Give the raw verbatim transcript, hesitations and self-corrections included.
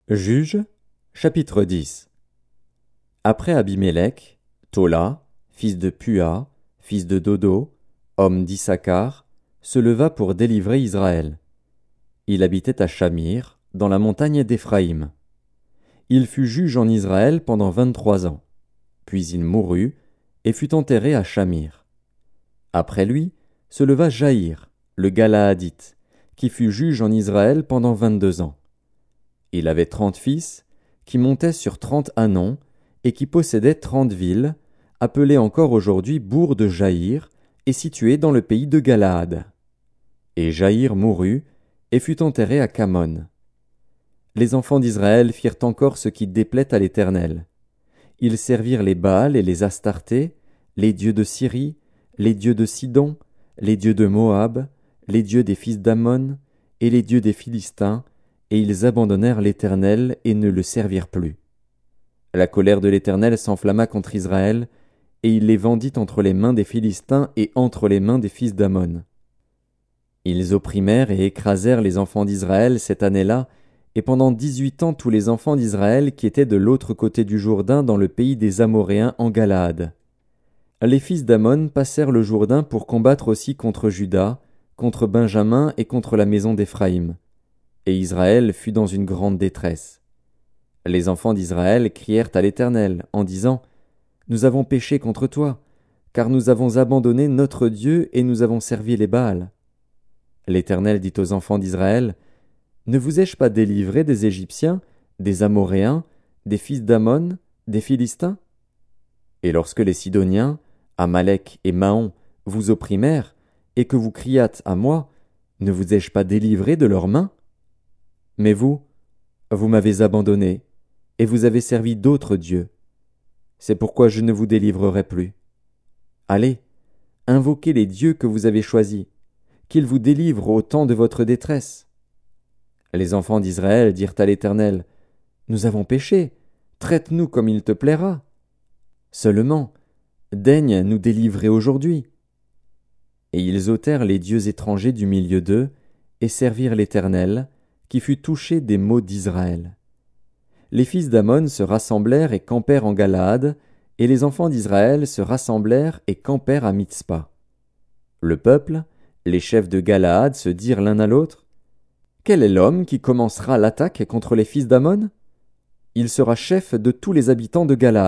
Juges, chapitre dix. Après Abimélec, Tola, fils de Pua, fils de Dodo, homme d'Issachar, se leva pour délivrer Israël. Il habitait à Shamir, dans la montagne d'Éphraïm. Il fut juge en Israël pendant vingt-trois ans. Puis il mourut, et fut enterré à Shamir. Après lui, se leva Jaïr, le Galaadite, qui fut juge en Israël pendant vingt-deux ans. Il avait trente fils, qui montaient sur trente ânons, et qui possédaient trente villes, appelées encore aujourd'hui bourgs de Jaïr, et situées dans le pays de Galaad. Et Jaïr mourut, et fut enterré à Camon. Les enfants d'Israël firent encore ce qui déplaît à l'Éternel. Ils servirent les Baals et les Astartés, les dieux de Syrie, les dieux de Sidon, les dieux de Moab, les dieux des fils d'Ammon, et les dieux des Philistins, et ils abandonnèrent l'Éternel et ne le servirent plus. La colère de l'Éternel s'enflamma contre Israël, et il les vendit entre les mains des Philistins et entre les mains des fils d'Ammon. Ils opprimèrent et écrasèrent les enfants d'Israël cette année-là, et pendant dix-huit ans tous les enfants d'Israël qui étaient de l'autre côté du Jourdain dans le pays des Amoréens en Galaad. Les fils d'Ammon passèrent le Jourdain pour combattre aussi contre Juda, contre Benjamin et contre la maison d'Éphraïm. Et Israël fut dans une grande détresse. Les enfants d'Israël crièrent à l'Éternel, en disant : « Nous avons péché contre toi, car nous avons abandonné notre Dieu et nous avons servi les Baals. » L'Éternel dit aux enfants d'Israël : « Ne vous ai-je pas délivré des Égyptiens, des Amoréens, des fils d'Ammon, des Philistins ? Et lorsque les Sidoniens, Amalek et Maon vous opprimèrent, et que vous criâtes à moi, ne vous ai-je pas délivré de leurs mains ? Mais vous, vous m'avez abandonné, et vous avez servi d'autres dieux. C'est pourquoi je ne vous délivrerai plus. Allez, invoquez les dieux que vous avez choisis, qu'ils vous délivrent au temps de votre détresse. » Les enfants d'Israël dirent à l'Éternel : « Nous avons péché, traite-nous comme il te plaira. Seulement, daigne nous délivrer aujourd'hui. » Et ils ôtèrent les dieux étrangers du milieu d'eux, et servirent l'Éternel, qui fut touché des maux d'Israël. Les fils d'Ammon se rassemblèrent et campèrent en Galaad, et les enfants d'Israël se rassemblèrent et campèrent à Mitzpa. Le peuple, les chefs de Galaad se dirent l'un à l'autre : « Quel est l'homme qui commencera l'attaque contre les fils d'Ammon ? Il sera chef de tous les habitants de Galaad. »